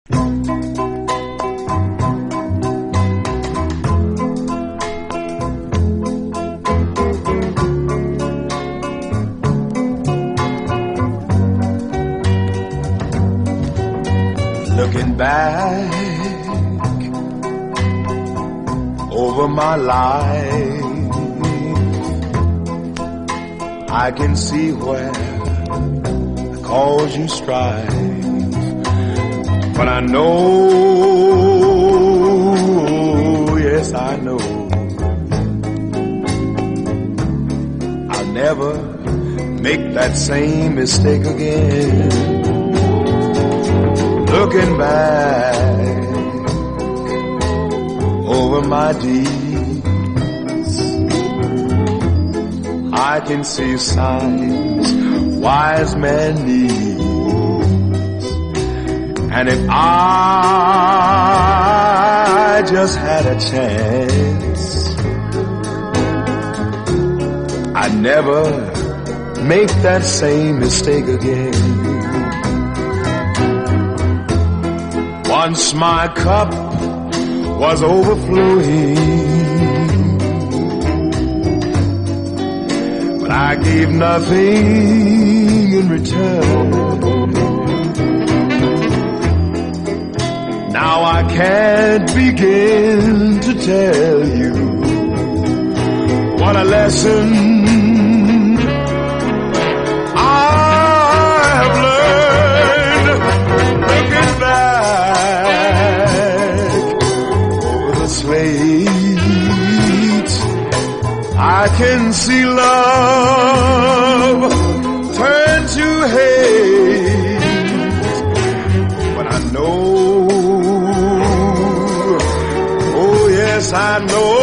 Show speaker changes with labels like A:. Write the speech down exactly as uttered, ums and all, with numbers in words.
A: Looking back over my life, I can see where I caused you strife, but I know, yes I know, I'll never make that same mistake again. Looking back over my deeds, I can see signs wise men needs. And if I just had a chance, I'd never make that same mistake again. Once my cup was overflowing, but I gave nothing in return. Now I can't begin to tell you what a lesson I can see love turn to hate, but I know, oh yes I know,